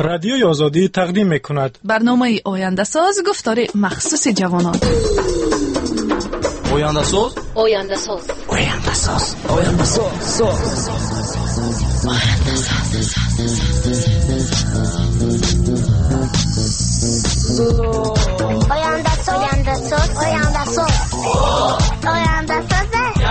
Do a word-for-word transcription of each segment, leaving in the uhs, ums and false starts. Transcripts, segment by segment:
رادیوی آزادی تقدیم می‌کند برنامه آینده ساز گفتار مخصوص جوانان. آینده ساز آینده ساز آینده ساز آینده ساز آینده ساز آینده ساز آینده ساز آینده ساز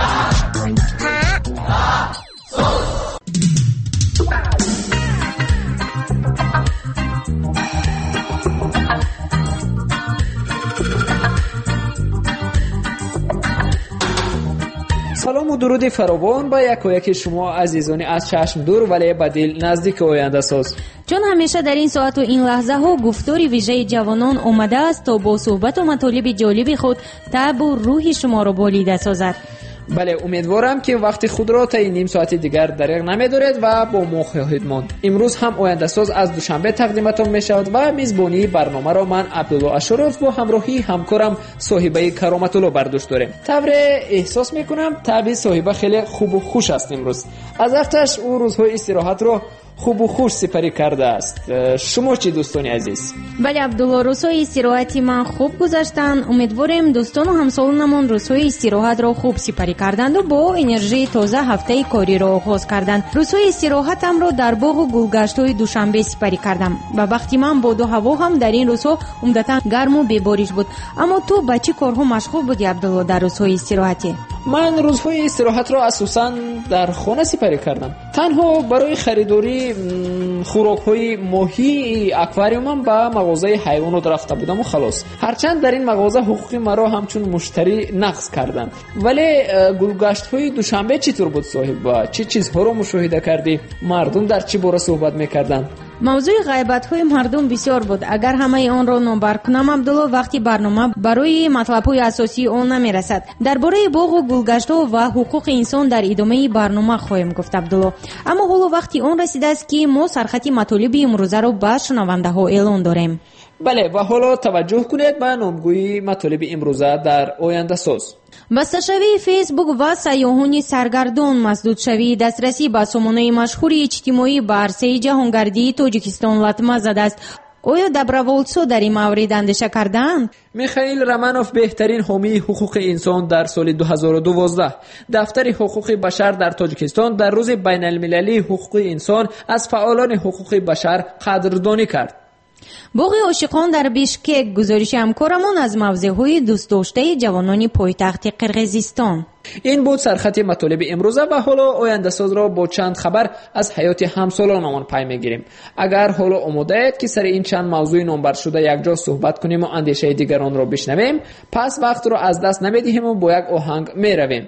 سلام و درود فراوان با یک و یک شما عزیزانی از چشم دور ولی با دل نزدیک آینده ساز. چون همیشه در این ساعت و این لحظه ها گفتاری ویژه جوانان آمده است تا با صحبت و مطالب جالب خود طبع و روح شما را بالیده سازد. بله، امیدوارم که وقت خود را تا نیم ساعت دیگر دریغ نمی‌دارید و با ما خواهید ماند. امروز هم آینده ساز از دوشنبه تقدیمتان می‌شود و میزبانی برنامه را من عبدالله اشرف با همراهی همکارم صاحبه کرامت الله برداشت داریم. طور احساس می‌کنم طبع صاحبه خیلی خوب و خوش است امروز. از وقتش او روزهای استراحت را خوب و خوش سپری کرده است. شما چی دوستان عزیز؟ بله عبدالله، روزهای استراحتی من خوب گذشتند. امیدواریم دوستان و همسالانمان روزهای استراحت را خوب سپری کردند و با انرژی تازه هفته کاری را آغاز کردند. روزهای استراحتم را در باغ و گلگشت‌های دوشنبه سپری کردم و وقتی من باد و هوا هم در این روزها عمدتاً گرم و بی‌بارش بود. اما تو با چه کارها مشغول بودی عبدالله در روزهای استراحتی؟ من روزهای استراحت را اساساً در خانه سپری کردم. تنها برای خریداری خوراک‌های ماهی اکواریومم به مغازه حیوانات رفته بودم و خلاص. هرچند در این مغازه حقوق مرا همچون مشتری نقض کردند. ولی گلگشت‌های دوشنبه چطور بود صاحب؟ چه چیزها رو مشاهده کردی؟ مردم در چه باره صحبت می‌کردند؟ موضوع غیبت‌های مردم بسیار بود. اگر همه آن را نامبر کنم عبدالله، وقتی برنامه برای مطلب‌های اساسی آن نمی‌رسد. درباره باغ و گلگشت‌ها و حقوق انسان در ادامه برنامه خواهیم گفت عبدالله. اما حالا وقتی آن رسیده است که ما سرخط مطالب امروزه را به شنونده‌ها اعلان داریم. بله، و حالا توجه کنید به نامگویی مطالب امروزه در آینده ساز. بسته‌شوی فیسبوک و سیاحان سرگردان مسدود شوی دسترسی به سامانه مشهور اجتماعی به عرصه جهانگردی تاجیکستان لطمه زده است. آیا دبروالتسو در این مورد اندیشه کردند؟ میخائیل رامانوف، بهترین حامی حقوق انسان در سال دو هزار و دوازده، دفتر حقوق بشر در تاجیکستان در روز بین المللی حقوق انسان از فعالان حقوق بشر قدردانی کرد. باغ عاشقان در بیشکک، گزارش همکارمان از موضوعهای دوست داشته جوانان پایتخت قرقیزستان. این بود سرخط مطالب امروزه و حالا آینده ساز را با چند خبر از حیات همسالانمان پی میگیریم. اگر حالا آماده اید که سر این چند موضوع نامبر شده یک جا صحبت کنیم و اندیشه دیگران را بشنویم، پس وقت را از دست نمیدهیم و با یک آهنگ میرویم.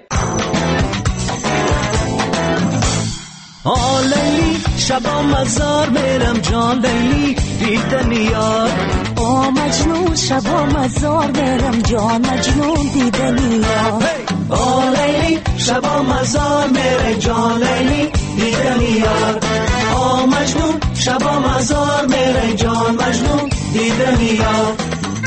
آه لیلی شبا مزار میرم جان لیلی دیدنی یار. آه مجنون شبا مزار میرم جان مجنون دیدنی یار. آه لیلی شبا مزار میرم جان لیلی دیدنی یار. آه مجنون شبا مزار میرم جان مجنون دیدنی یار.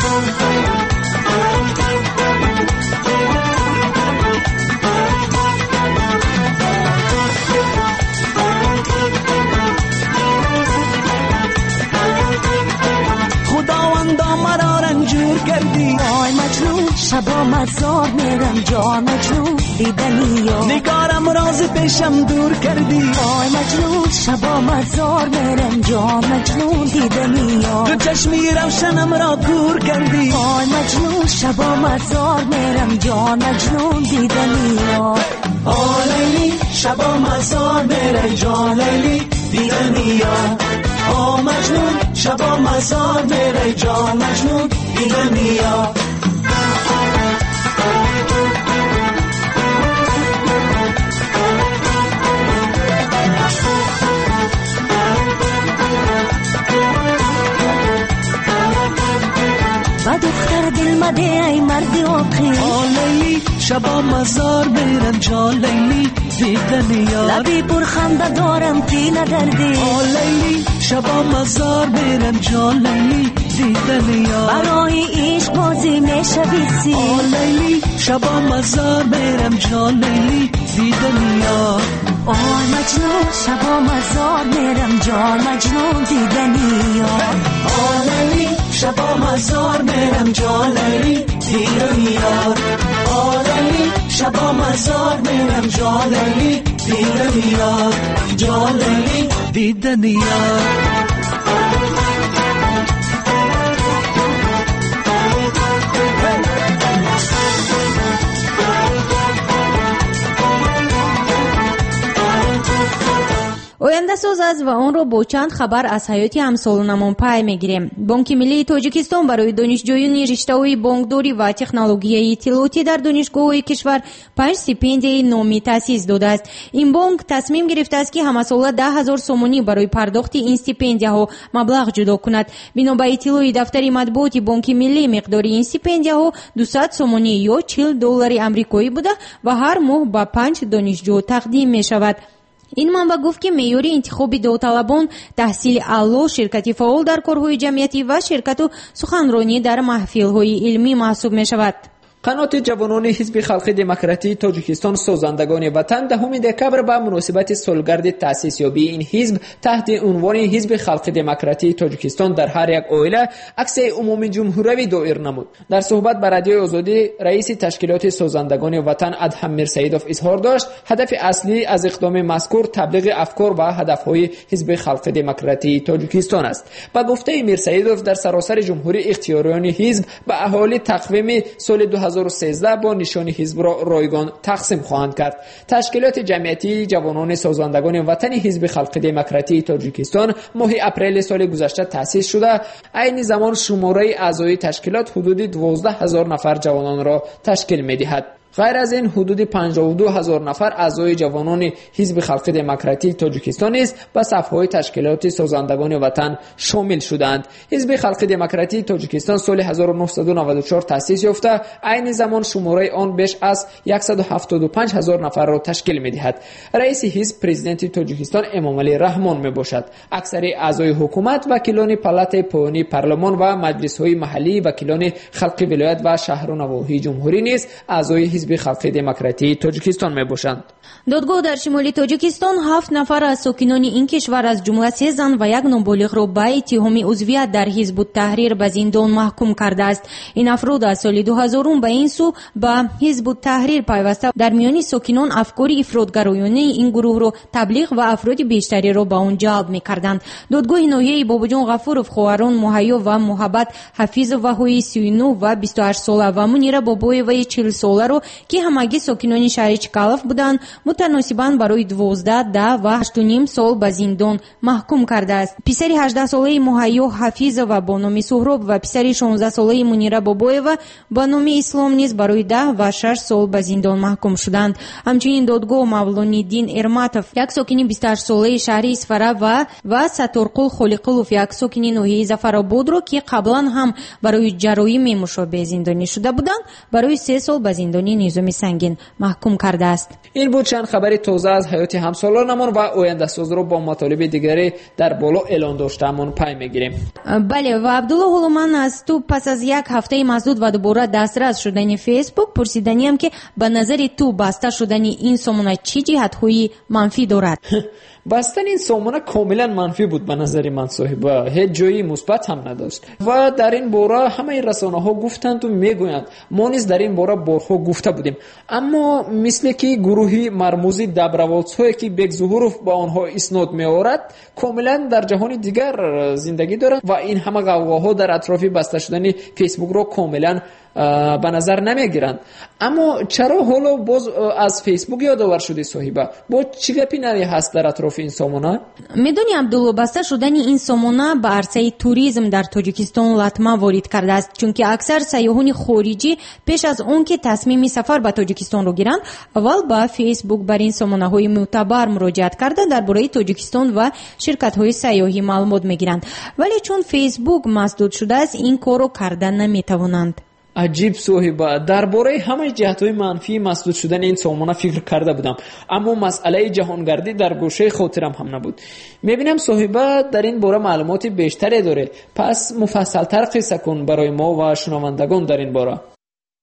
آی مجنون شبا مزار میرم جان مجنون دیدنی یار. نگارم راز پیشم دور کردی. آی مجنون شبا مزار میرم جان مجنون دیدنی یار. تو چشمی روشنم را کور کردی. آی مجنون شبا مزار میرم جان مجنون دیدنی یار. آه لیلی شبا مزار میرم جان لیلی دیدنی یار. آه مجنون شبا مزار میرم جان مجنون دیدنی یار. با دختر دل مده ای مرد آخی. آه لیلی شبا مزار میرم جان لیلی دیدنی یار. لبی پر خنده دارم پینه دردی. آه لیلی شبا مزار میرم جان لیلی دیدنی یار. برای عشق بازی میشه بیسی. آه لیلی شبا مزار میرم جان لیلی دیدنی یار. آه مجنون شبا مزار میرم جان مجنون دیدنی مزار میرم جان لیلی دیدن یار آ لیلی شبا مزار میرم جان لیلی دیدن یار جان لیلی دیدن یار оянда соз аст ва онро бо чанд хабар аз ҳаёти ҳамсолонамон пай мегирем. Бонки Миллии Тоҷикистон барои донишҷӯёни риштаҳои бонкдорӣ ва технологияи иттилоотӣ дар донишгоҳҳои кишвар панҷ стипендияи номӣ таъсис додааст. Ин бонк тасмим гирифтааст ки ҳамасола даҳ ҳазор сомонӣ барои пардохти ин стипендияҳо маблағ ҷудо кунад. Бино ба иттилои дафтари матбуоти Бонки Миллӣ, миқдори ин стипендияҳо дусад сомонӣ ё чил доллари амрикоӣ буда ва ҳар моҳ ба панҷ донишҷӯ тақдим мешавад. ин манба гуфт ки меъёри интихоби довталабон таҳсили аъло, ширкати фаъол дар корҳои ҷамъиятӣ ва ширкату суханронӣ дар маҳфилҳои илмӣ маҳсуб мешавад. қаноти ҷавонони ҳизби халқи демократии тоҷикистон созандагони ватан даҳуми декабр ба муносибати солгарди таъсисёбии ин ҳизб таҳти унвони ҳизби халқи демократии тоҷикистон дар ҳар як оила аксияи умуми ҷумҳуравӣ доир намуд. дар суҳбат ба радиои озодӣ раиси ташкилоти созандагони ватан Адҳам Мирсаидов изҳор дошт, ҳадафи аслӣ аз иқдоми мазкур таблиғи афкор ва ҳадафҳои ҳизби халқи демократии тоҷикистон аст. ба гуфтаи Мирсаидов, дар саросари ҷумҳурӣ ихтиёриёни ҳизб ба аҳолӣ тақвими соли ду ҳазор و سیزده با نشانی حزب را رایگان تقسیم خواهند کرد. تشکیلات جمعیتی جوانان سازندگان وطن حزب خلق دموکراتی تاجیکستان ماه اپریل سال گذشته تأسیس شده. عین زمان شماره اعضای تشکیلات حدود دوازده هزار نفر جوانان را تشکیل می‌دهد. غیر از این حدود پنجاه و دو هزار نفر اعضای جوانان حزب خلق دموکراتی تاجیکستان است به صف‌های تشکیلات سازندگان وطن شامل شدند. حزب خلق دموکراتی تاجیکستان سال هزار و نهصد و نود و چهار تأسیس یافته، عین زمان شماره آن بیش از صد و هفتاد و پنج هزار نفر را تشکیل می‌دهد. رئیس حزب پرزیدنت تاجیکستان امامعلی رحمان میباشد. اکثر اعضای حکومت، وکیلان پالات پایانی پارلمان و مجلس‌های محلی، وکیلان خلق ولایت و شهر و نواحی جمهوری نیز اعضای حزب خلق دموکراتی تاجیکستان میباشند. دادگاه در شمالی تاجیکستان هفت نفر از ساکنان این کشور از جمله سه زن و یک نابالغ را به اتهام عضویت در حزب التحریر به زندان محکوم کرده است. این افراد از سال دو هزار به این سو به حزب التحریر پیوسته در میان ساکنان افکار افراطگرایانه این گروه را تبلیغ و افراد بیشتری را به آن جلب میکردند. دادگاه ناحیه باباجان غفورов خواهران مهیا و محبت حفیظ وحوی سی و نه و بیست و هشت ساله و منیره بابایوی چهل ساله را که همگی ساکنان شهر چکالف بودند متناسباً برای دوازده ده و هشت و نیم سال به زندان محکوم کرده است. پسر هجده ساله مهیا حفیظ و با نام سهراب و پسر شانزده ساله منیره بابایوی با نام اسلام نیز برای ده و شش سال به زندان محکوم شدند. همچنین دادگاه مولانیدین ارماتوف یک ساکن بیست و هشت ساله شهر اسفره و و ستارقل خلیقلوف یک ساکن ناحیه ظفرآباد را که قبلا هم برای جرایم مشابه زندانی شده بودند برای سه سال به زندان نظامی سنگین محکوم کرده است. این بود چند خبر تازه از حیات همسالانمان و آینده ساز را با مطالب دیگری در بالا اعلان داشتهمان پی میگیریم. بله و عبدالله هولومن از تو پس از یک هفته مسدود و دوباره دسترس شدن فیسبوک پرسیدنیم که به نظر تو بسته شدن این سامانه چی جهت‌های منفی دارد؟ بستن این سامانه کاملا منفی بود به نظر من صاحبه، هیچ جایی مثبت هم نداشت و در این باره همه رسانه ها گفتند و میگویند ما نیز در این باره بارها گفته بودیم، اما مثل که گروهی مرموزی دبروالدهایی که بیگ ظهورов با آنها اسناد میآورد کاملا در جهان دیگر زندگی دارند و این همه غوغاها در اطراف بسته شدن فیسبوک را کاملا به نظر نمیگیرند. اما چرا حالا باز از فیسبوک یادآور شدی صاحبه؟ با چی گپی نری هست در اطراف این سامانه؟ میدونی عبدالله بسته شدن این سامانه به عرصه توریسم در تاجیکستان لطمه وارد کرده است، چون که اکثر سیاحان خارجی پیش از اون که تصمیم سفر به تاجیکستان رو گیرند اول به فیسبوک بر این سامانه های معتبر مراجعت کرده درباره تاجیکستان و شرکت های سیاحی معلومات میگیرند، ولی چون فیسبوک مسدود شده است این کارو کردن نمیتوانند. عجیب صاحبه، درباره همه جهت‌های منفی مسدود شدن این سامانه فکر کرده بودم، اما مسئله جهانگردی در گوشه خاطرم هم نبود. میبینم صاحبه در این باره معلومات بیشتری داره، پس مفصل‌تر قصه کن برای ما و شنوندگان در این باره.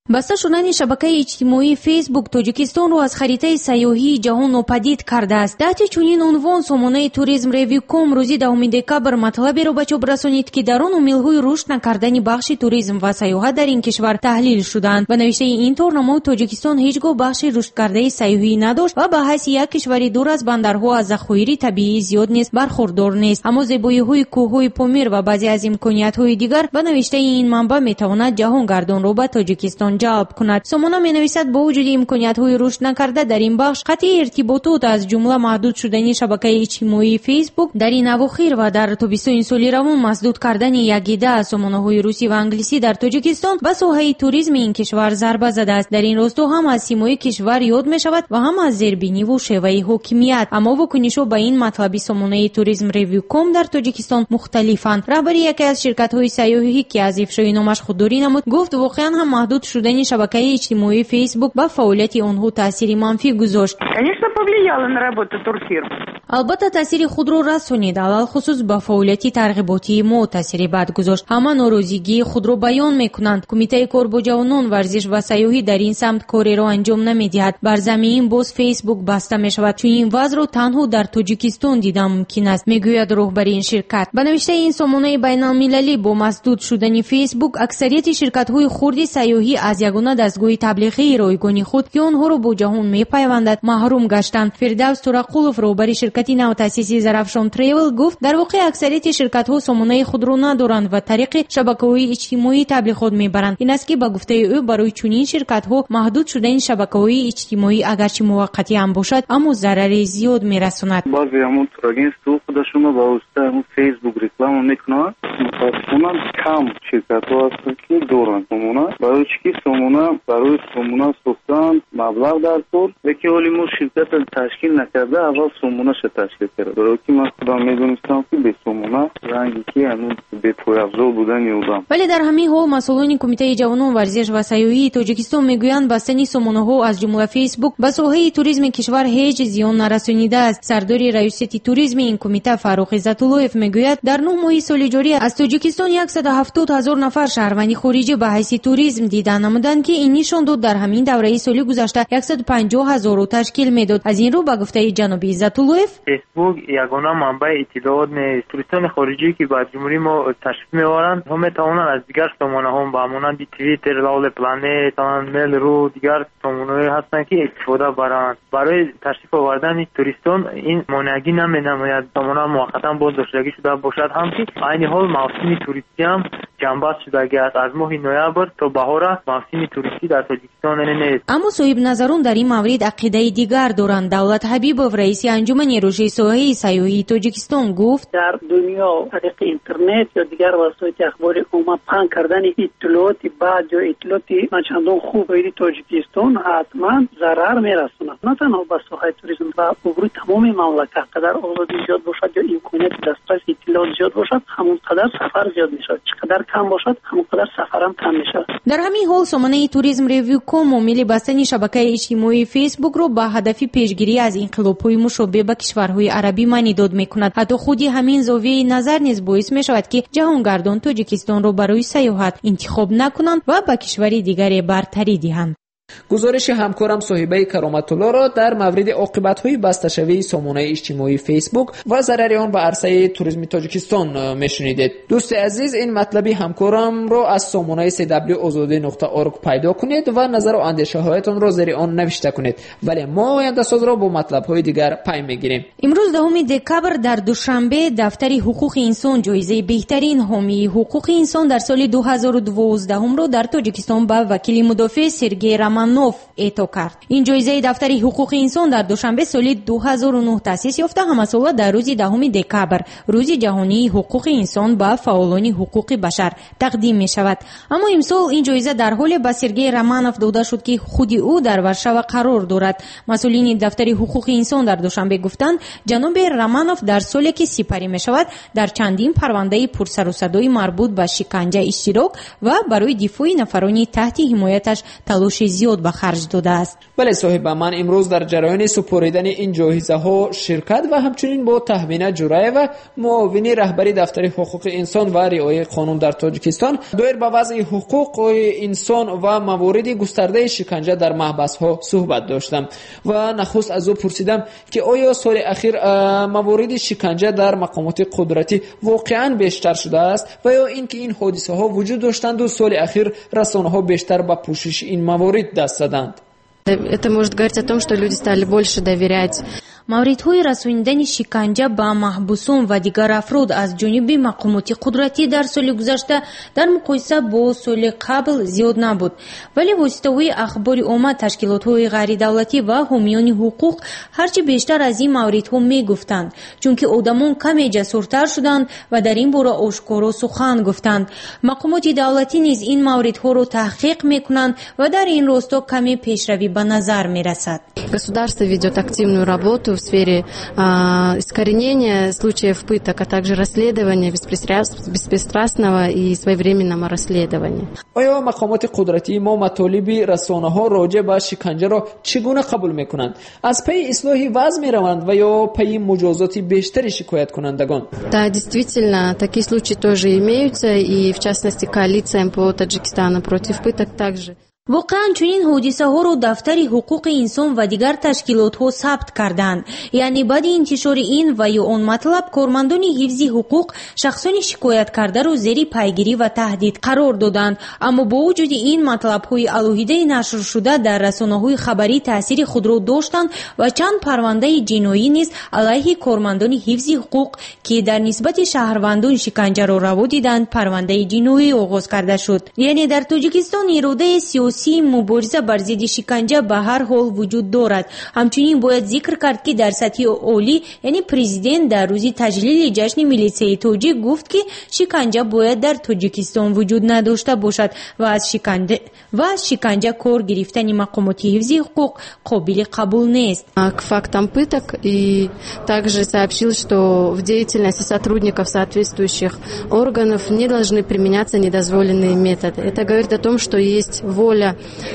баста шудани шабакаи иҷтимоии фейсбук тоҷикистонро аз харитаи сайёҳии ҷаҳон нопадид кардааст. таҳти чунин унвон сомонаи туризм ревиком рӯзи даҳуми декабр матлаберо ба чоп расонид ки дар он умилҳои рушд накардани бахши туризм ва сайёҳат дар ин кишвар таҳлил шуданд. ба навиштаи ин торнамо тоҷикистон ҳеҷ гоҳ бахши рушдкардаи сайёҳӣ надошт ва ба ҳайси як кишвари дур аз бандарҳо аз захоири табиии зиёд низ бархурдор нест. аммо зебоиҳои кӯҳҳои помир ва баъзе аз имкониятҳои дигар ба навиштаи ин манбаъ метавонад ҷаҳонгардонро ба тоҷикистон ҷалб кунад. сомона менависад бо вуҷуди имкониятҳои рушд накарда дар ин бахш қатъи иртиботот аз ҷумла маҳдуд шудани шабакаи иҷтимоии фейсбук дар ин авохир ва дар тобистони соли равон маздуд кардани ягида аз сомонаҳои русӣ ва англисӣ дар тоҷикистон ба соҳаи туризми ин кишвар зарба задааст. дар ин росто ҳам аз симои кишвар ёд мешавад ва ҳам аз зербиниву шеваи ҳокимият. аммо вокунишҳо ба ин матлаби сомонаи туризм ревиком дар тоҷикистон мухталифанд. раҳбари яке аз ширкатҳои сайёҳӣ ки аз ифшои номаш худдорӣ намуд гуфт воқеан ҳам маҳдуд шудани шабакаи иҷтимоии фейсбук ба фаъолияти онҳо таъсири манфӣ гузошт. Конечно, повлияло на работу турфирм. албатта таъсири худро расонид, алалхусус ба фаъолияти тарғиботии мо таъсири бад гузошт. ҳама норозигии худро баён мекунанд. кумитаи кор бо ҷавонон, варзиш ва сайёҳӣ дар ин самт кореро анҷом намедиҳад. бар замин боз фейсбук баста мешавад. чунин вазъро танҳо дар тоҷикистон дидан мумкин аст, мегӯяд роҳбари ин ширкат. ба навиштаи ин сомонаи байналмилалӣ бо маздуд шудани фейсбук аксарияти ширкатҳои хурди сайёҳӣ аз ягона дастгоҳи таблиғии ройгони худ ки онҳоро бо ҷаҳон мепайвандад маҳрум гаштанд. фирдавс турақулов, роҳбари ширкати навтаъсиси Зарафшон Travel, гуфт дар воқеъ аксарияти ширкатҳо сомонаи худро надоранд ва тариқи шабакаҳои иҷтимоӣ таблиғот мебаранд. ин аст ки ба гуфтаи ӯ барои чунин ширкатҳо маҳдуд шудани шабакаҳои иҷтимоӣ агарчи муваққатӣ ам бошад, аммо зарари зиёд мерасонад. баъзе ҳамон турагентство худашона ба воситаи ҳамон фейсбук реклама мекунанд. мутаассифона кам ширкатҳо ҳастанд ки доранд сомона. барои чӣ ки сомона барои сомона сохтанд маблағ дар кор, лекин ҳоли мо ширката ташкил накарда аввал сомонаша ташкил карда. барои ки ман худам медонистам ки бе сомона ранги ки ҳанӯз бепояфзол будани одам. вале дар ҳамин ҳол масъулони кумитаи ҷавонон, варзиш ва сайёҳии тоҷикистон мегӯянд бастани сомонаҳо аз ҷумла фейсбук ба соҳаи туризми кишвар ҳеҷ зиён нарасонидааст. сардори раисияти туризми ин кумита Фаррух Иззатуллоев мегӯяд дар нӯҳ моҳи соли ҷорӣ аз тоҷикистон яксаду ҳафтод ҳазор нафар шаҳрванди хориҷӣ ба ҳайси туризм дидан намуданд ки ин нишон дод дар ҳамин давраи соли гузашта яксаду панҷоҳ ҳазорро ташкил медод. аз ин рӯ ба гуфтаи ҷаноби Иззатуллоев, фейсбук ягона манбаи иттилоот нест. туристони хориҷӣ ки ба ҷумҳурии мо ташриф меоранд, ҳо метавонанд аз дигар сомонаҳо ба монанди Twitter, Lawle Planet, Mail.ru дигар сомонаҳое ҳастанд ки истифода баранд. барои ташриф овардани туристон ин монеагӣ наменамояд. сомона муваққатан боздоштагӣ шуда бошад ҳам ки айни ҳол мавсими туристӣ ҳам ҷамъбаст шудагӣ аст. аз моҳи ноябр то баҳора мавсими туристӣ дар тоҷикистон нест. аммо соҳибназарон дар ин маврид ақидаи дигар доранд. давлат ҳабибов, раиси анҷумани рушди соҳаи сайёҳии тоҷикистон, гуфт: дар дунё тариқи интернет ё дигар васоити ахбори умма паҳн кардани иттилооти баъд ё иттилооти начандон хуб боиди тоҷикистон ҳатман зарар мерасонад, на танҳо ба соҳаи туризм ва убури тамоми мамлакат. қадар озодӣ зиёд бошад ё имконияти дастрас иттилоот зиёд бошад, ҳамон қадар сафар зиёд мешавад. чӣ қадар кам бошад, ҳамон қадар сафарам кам мешавад. дар ҳамин ҳол сомонаи туризм ревиком омили бастани шабакаи иҷтимоии фейсбукро ба ҳадафи пешгирӣ аз инқилобҳои мушобеҳ ба кишварҳои арабӣ манидод мекунад. ҳатто худи ҳамин зовияи назар низ боис мешавад ки ҷаҳонгардон тоҷикистонро барои саёҳат интихоб накунанд ва ба кишвари дигаре бартарӣ диҳанд. гузориши ҳамкорам соҳибаи Кароматуллоро дар мавриди оқибатҳои басташавии сомонаи иҷтимоии фейсбук ва зарари он ба арсаи туризми тоҷикистон мешунидед. дӯсти азиз, ин матлаби ҳамкорамро аз сомонаи си дабл ю озодӣ нуқта орг пайдо кунед ва назару андешаҳоятонро зери он навишта кунед. вале мо ояндасозро бо матлабҳои дигар пай мегирем. имрӯз даҳуми декабр дар душанбе дафтари ҳуқуқи инсон ҷоизаи беҳтарин ҳомии ҳуқуқи инсон дар соли дуҳазору дувоздаҳумро дар тоҷикистон ба вакили мудофеъ Сергей Романов эъто кард. ин ҷоизаи дафтари ҳуқуқи инсон дар душанбе соли дуҳазору нӯҳ таъсис ёфта ҳамасола дар рӯзи даҳуми декабр, рӯзи ҷаҳонии ҳуқуқи инсон ба фаъолони ҳуқуқи башар тақдим мешавад. аммо имсол ин ҷоиза дар ҳоле ба Сергей Романов дода шуд ки худи ӯ дар Варшава қарор дорад. масъулини дафтари ҳуқуқи инсон дар душанбе гуфтанд, ҷаноби Романов дар соле ки сипарӣ мешавад дар чандин парвандаи пурсарусадои марбут ба шиканҷа иштирок ва барои дифои нафарони таҳти ҳимояташ талоши зиёд زیاد به خرج داده است. بله صاحب، من امروز در جریان سپردن این جایزه ها شرکت و همچنین با تهمینه جورایو معاون رهبری دفتر حقوق انسان و رعایت قانون در تاجیکستان دایر به وضع حقوق انسان و موارد گسترده شکنجه در محبس ها صحبت داشتم و نخست از او پرسیدم که آیا سال اخیر موارد شکنجه در مقامات قدرتی واقعا بیشتر شده است و یا اینکه این حادثه ها وجود داشتند و سال اخیر رسانه ها بیشتر به پوشش این موارد دست زدند. Это может говорить о том, что люди стали больше доверять. موردهای رسانیدن شکنجه به محبوسان و دیگر افراد از جانب مقامات قدرتی در سال گذشته در مقایسه با سال قبل زیاد نبود، ولی واسطه‌های اخبار عامه، تشکیلات‌های غیر دولتی و حامیان حقوق هرچی بیشتر از این موردها میگفتند، چون که آدمان کمی جسورتر شدند و در این باره آشکارا سخن گفتند. مقامات دولتی نیز این موردها را تحقیق میکنند و در این راستا کمی پیشروی به نظر میرسد. Государство ведет активную работу в сфере а, искоренения случаев пыток, а также расследования, беспристрастного и своевременного расследования. آیا مقامات قدرتی ما مطالب رسانه‌ها راجع به شکنجه را چگونه قبول می‌کنند؟ از پی اصلاح وضع می‌روند و یا پی مجازات بیشتری شکایت کنندگان؟ Да, действительно, такие случаи тоже имеются, и в частности коалиция по Таджикистану против пыток также. واقعا چنین حادثه ها رو دفتر حقوق انسان و دیگر تشکیلات ها ثبت کردند. یعنی بعد انتشار این و یا آن مطلب کارمندان حفظ حقوق شخصان شکایت کرده رو زیر پیگیری و تهدید قرار دادند، اما با وجود این مطلب های علیحده نشر شده در رسانه های خبری تاثیر خود را داشتند و چند پرونده جنایی نیز علیه کارمندان حفظ حقوق که در نسبت شهروندان شکنجه را روا دیدند پرونده جنایی آغاز کرده شد. یعنی در تاجیکستان اراده سیاسی مبارزه بر ضد شکنجه به هر حال وجود دارد. همچنین باید ذکر کرد که در سطح عالی یعنی پرزیدنت در روز تجلیل جشن ملی تاجیک گفت که شکنجه باید در تاجیکستان وجود نداشته باشد و از شکنجه و از شکنجه کار گرفتن مقامات حفظ حقوق قابل قبول نیست. К фактам пыток и также сообщил, что в деятельности сотрудников соответствующих органов не должны применяться недозволенные методы. Это говорит о том, что есть воля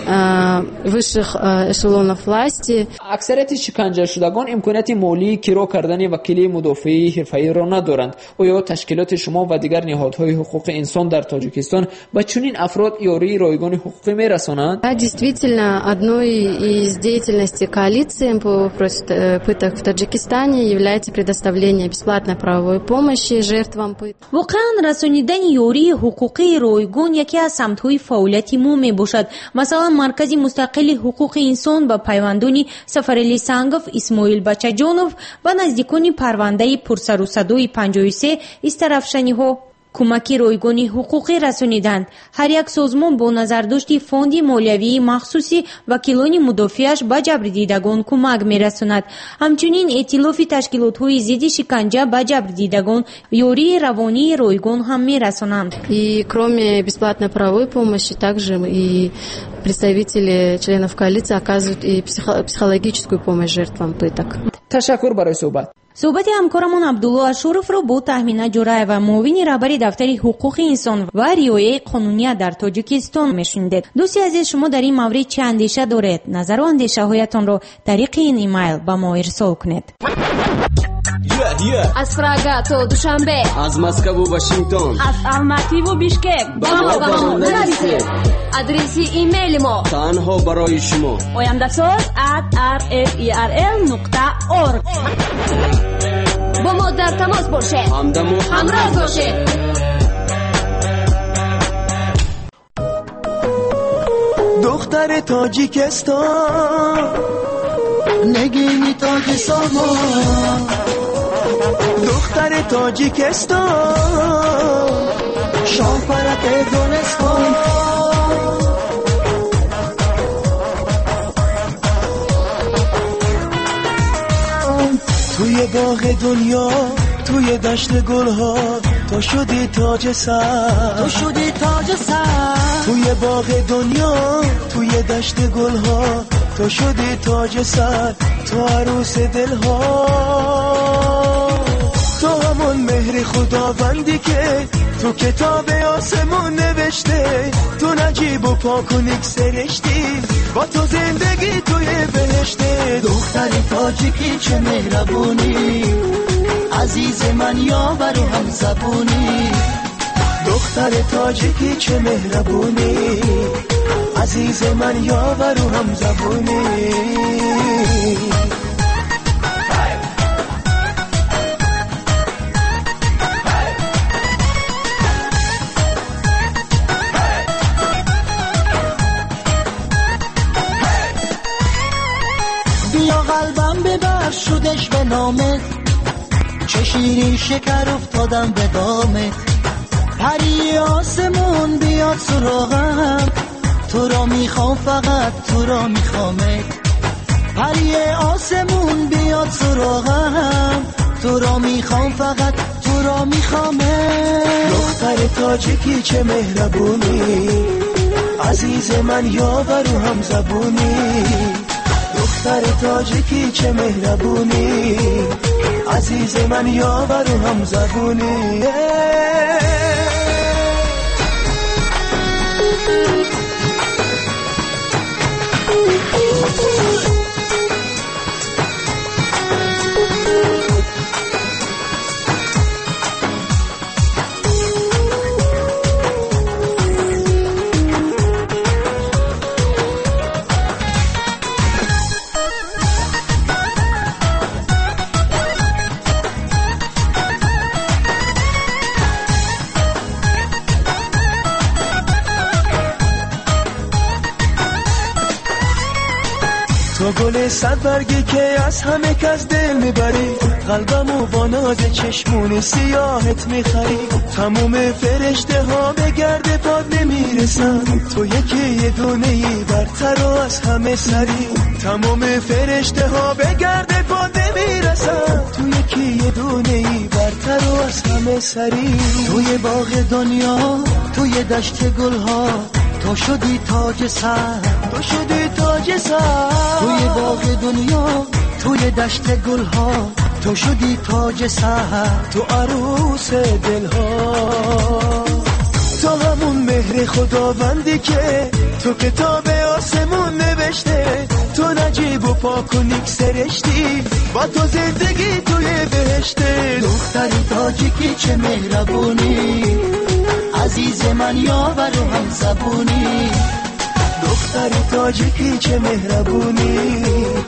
высших эшелонов власти. اکثریت شکنجه شدگان امکانات مالی کرا کردن وکیل مدافع حرفه‌ای را ندارند. آیا تشکیلات شما و دیگر نهادهای حقوق انسان در تاجیکستان به چنین افراد یاری رایگان حقوقی میرسانند؟ Да, действительно, одной из деятельностей коалиции по против пыток в Таджикистане является предоставление бесплатной правовой помощи жертвам пыток. واقعا رسانیدن یاری حقوقی رایگان یکی از سمت‌های فعالیت ما میباشد. مثلا مرکز مستقل حقوق انسان با پیوندان سفرعلی سنگف، اسماعیل بچه‌جانов و نزدیکان پرونده پرسر و صدای پنجاه و سه استرافشنی‌ها کمکی رایگانی حقوقی رسانیدند. هر یک سازمان با نظرداشت فوند مالیوی مخصوصی وکیلان مدافعش به جبردیدگان کمک میرساند. همچنین ائتلاف تشکیلات‌های ضد شکنجه به جبردیدگان یاری روانی رایگان هم میرسانند. И кроме бесплатной правовой помощи также и представители членов коалиции оказывают и психологическую помощь жертвам пыток. تشکر برای صحبت. صحبت همکارمون عبدالله اشرف رو با تهمینه جورایو و معاون رهبری دفتر حقوق انسان و رعایت قانونی در تاجیکستان میشنیدید. دوستی عزیز، شما در این مورد چه اندیشه دارید؟ نظر و اندیشه هایتان رو طریق این ایمیل به ما ارسال کنید. Yeah, yeah. از پراگ تا دوشنبه، از مسکو و واشنگتن، از الماتی و بیشکک با ما با ما نویسید. آدرس ایمیل ما تنها برای شما oyandasol at r f e r l نقطه org. با ما در تماس باشید، همدم و همراه باشید. دختر تاجیکستان نگینی تاج سامان، دختر تاجیکستان شاه پرک گلستان، توی باغ دنیا توی دشت گلها تو شدی تاج سر، تو شدی تاج سر، توی باغ دنیا توی دشت گلها تو شدی تاج سر، تو عروس دلها، تو همون مهر خداوندی که تو کتاب آسمون نوشته، تو نجیب و پاک و نیک سرشتی، با تو زندگی توی بهشته. دختر تاجیکی چه مهربونی، عزیز من یاور و هم زبونی. دختر تاجیکی چه مهربونی، عزیز من یاور و هم زبونی. بیا قلبم ببر شدش به نامت، چه شیرین شکر افتادم به دامت. پری آسمون بیاد سراغم، تو را میخوام فقط تو را میخوامت. پری آسمون بیاد سراغم، تو را میخوام فقط تو را میخوامت. دختر تاجیکی چه مهربونی، عزیز من یاور و هم زبونی. دختر تاجیکی چه مهربونی، عزیز من یاور و هم زبونی. تو گل صد برگی که از همه کس دل میبری، قلبمو با ناز چشمون سیاهت میخری. تموم فرشته ها به گرد پاد نمیرسن، تو یکی یه دونه ای برتر و از همه سری. تموم فرشته ها به گرد پاد نمیرسن، تو یکی یه دونه ای برتر و از همه سری. توی باغ دنیا توی دشت گل ها، تو شدی تاج سر، تو شدی تاج سر. توی باغ دنیا توی دشت گل ها، تو شدی تاج سر، تو عروس دل ها. تو همون مهر خداوندی که تو کتاب آسمون نوشته، تو نجیب و پاک و نیک سرشتی، با تو زندگی توی بهشته. دختر تاجیکی چه مهربونی، عزیز من یاور و هم زبونی. دختر تاجیکی چه مهربونی،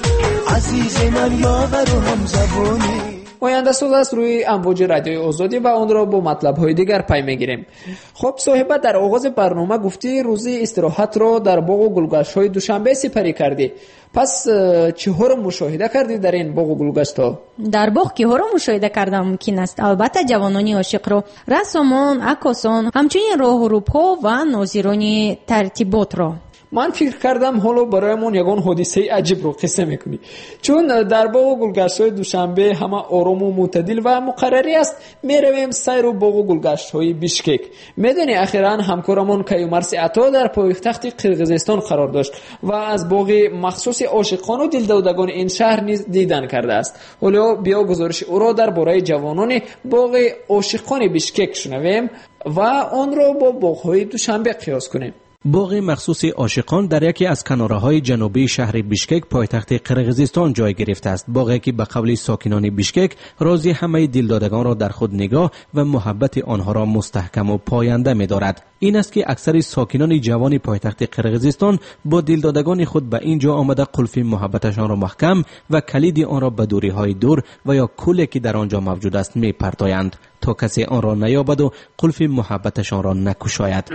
عزیز من یاور و هم زبونی. آینده سوز است روی امواج رادیوی آزادی و آن را با مطلب‌های دیگر پی می‌گیریم. خب صاحبت در آغاز برنامه گفتی روزی استراحت را در باغ و گلگشت‌های دوشنبه سپری کردی. پس چه ها را مشاهده کردی در این باغ و گلگشت‌ها؟ در باغ که ها را مشاهده کردم ممکن است البته جوانان عاشق را، رسامان، عکاسان، همچنین راهروها و ناظران ترتیبات را. من فکر کردم حالا برایمون یگان حادثه عجیب رو قصه میکنی، چون در باغ و گلگشت‌های دوشنبه همه آرام و معتدل و مقرری است. میرویم سیر و باغ و گلگشت‌های بیشکک. میدونی اخیراً همکارمون کیومرث عطا در پایتخت قرقیزستان قرار داشت و از باغ مخصوص عاشقان و دلدادگان این شهر نیز دیدن کرده است. حالا بیا گزارش او را درباره جوانان باغ عاشقان بیشکک شنویم و آن را با باغ‌های دوشنبه قیاس کنیم. باغ مخصوص عاشقان در یکی از کناره‌های جنوبی شهر بیشکک پایتخت قرقیزستان جای گرفته است. باغی که به قول ساکنان بیشکک راز همه دلدادگان را در خود نگاه و محبت آنها را مستحکم و پاینده می‌دارد. این است که اکثر ساکنان جوان پایتخت قرقیزستان با دلدادگان خود به اینجا آمده قلف محبتشان را محکم و کلید آن را به دوری‌های دور و یا کولی که در آنجا موجود است می‌پرتایند تا کسی آن را نیابد و قلف محبتشان را نکشاید.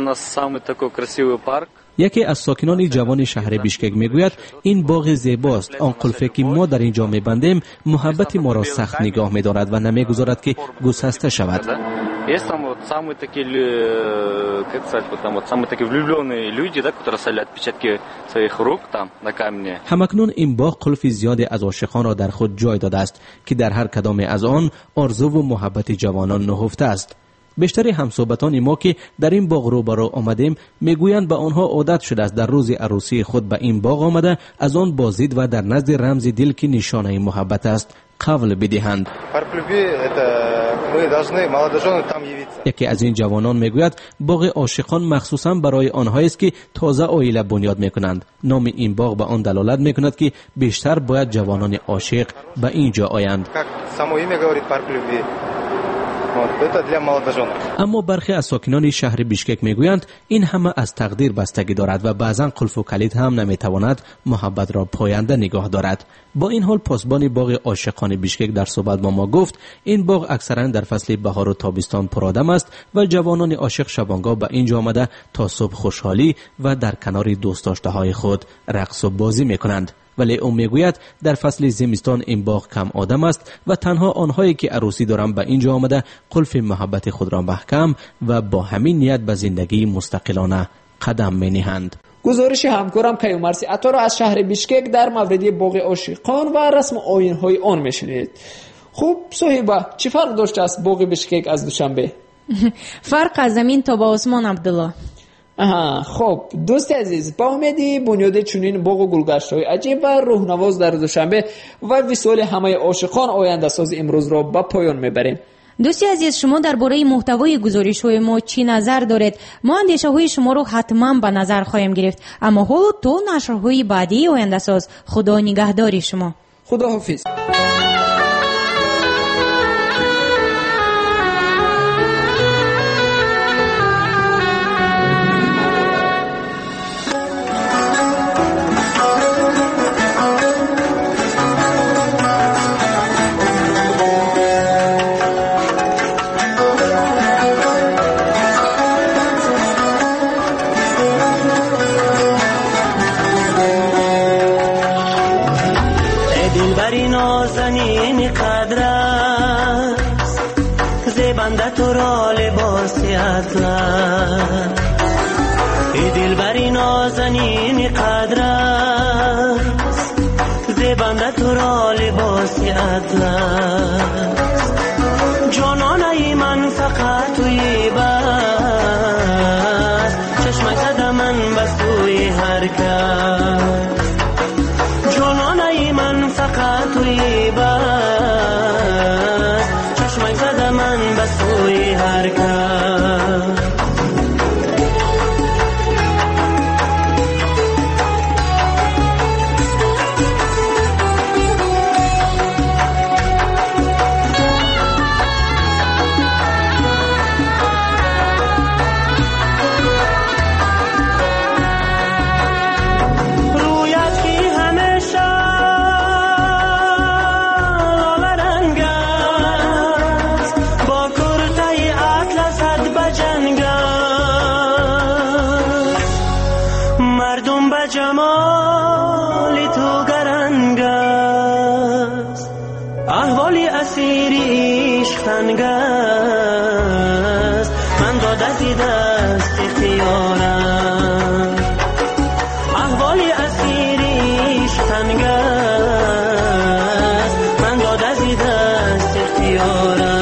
یکی از ساکنان جوان شهر بیشکک میگوید این باغ زیباست، آن قلفی که ما در اینجا میبندیم محبت ما را سخت نگاه میدارد و نمیگذارد که گسسته شود. Есть там вот самые такие, как сказать, вот там вот самые такие влюбленные люди, да, которые оставляют отпечатки своих рук там на камне. همکنون این باغ قلف زیادی از عاشقان را در خود جای داده است که در هر کدام از آن آرزو و محبت جوانان نهفته است. بیشتر همصحبتان ما که در این باغ روبرو آمدیم میگویند به آنها عادت شده است در روز عروسی خود به این باغ آمده از آن بازدید و در نزد رمز دل که نشانه محبت است قول بدهند. یکی از این جوانان میگوید باغ عاشقان مخصوصا برای آنهایی است که تازه عائله بنیاد میکنند. نام این باغ به آن دلالت میکند که بیشتر باید جوانان عاشق به اینجا آیند. اما برخی از ساکنان شهر بیشکک میگویند این همه از تقدیر بستگی دارد و بعضا قلف و کلید هم نمیتواند محبت را پاینده نگاه دارد. با این حال پاسبان باغ عاشقان بیشکک در صحبت با ما گفت این باغ اکثرا در فصل بهار و تابستان پرآدم است و جوانان عاشق شبانگاه به اینجا آمده تا صبح خوشحالی و در کنار دوست داشته های خود رقص و بازی میکنند. ولی او میگوید در فصل زمستان این باغ کم آدم است و تنها آنهایی که عروسی دارند به اینجا آمده قلف محبت خود را محکم و با همین نیت به زندگی مستقلانه قدم می نهند. گزارش همکارم کیومرسی عطا را از شهر بیشکک در مورد باغ عاشقان و رسم آیین‌های آن میشنید. خب صاحبه چی فرق داشته است باغ بیشکک از دوشنبه؟ فرق از زمین تا به آسمان عبدالله. آها خب دوست عزیز با امیدی بنیاد چنین باغ و گلگشت‌های عجیب و روح‌نواز در دوشنبه و وصال همه عاشقان آینده ساز امروز را به پایان میبریم. دوستی عزیز شما درباره محتوای گزارش‌های ما چی نظر دارید؟ ما اندیشه‌های شما رو حتما به نظر خواهیم گرفت. اما حالا تا نشرهای بعدی آینده ساز خدا نگهداری شما. خداحافظ. تو را لباسی اطلس ای دلبری نازنین قدرست زیبنده تو را لباسی اطلس جانانه من فقط توی بس چشم زد من بس توی هر کس جانانه من فقط توی بس چشم زد من بس توی هر کس جمال تو گرنگ است احوالی اسیری عشق تنگ است من داده زی دست اختیارم احوالی اسیری عشق تنگ است من داده زی دست اختیارم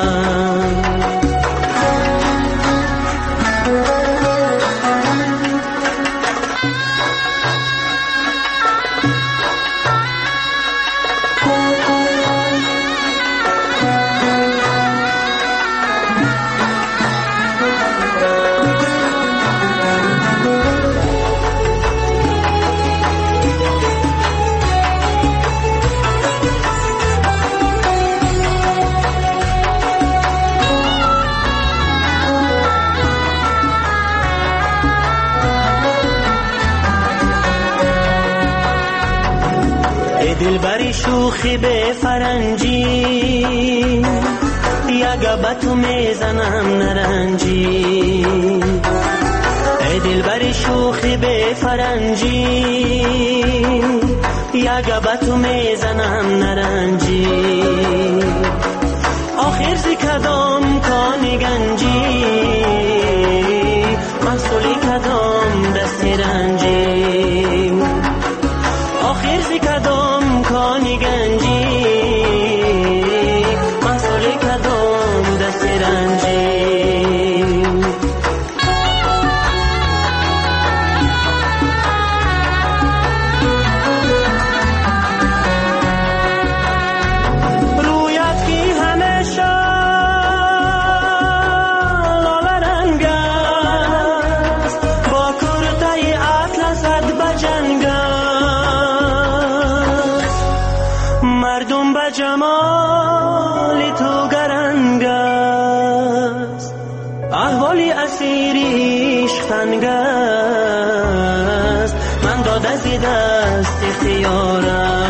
دلبری شوخی به فرنجی یگه به تو میزنم نرنجی ای دلبری شوخی به فرنجی یگه به تو میزنم نرنجی آخر زی کدام کانی گنجی محصولی کدام دستی رنجی آخر زی کدام کانی گنجی محصولی کدام دستی رنجی احوالی اسیری عشق تنگ است من داده زی دست اختیارم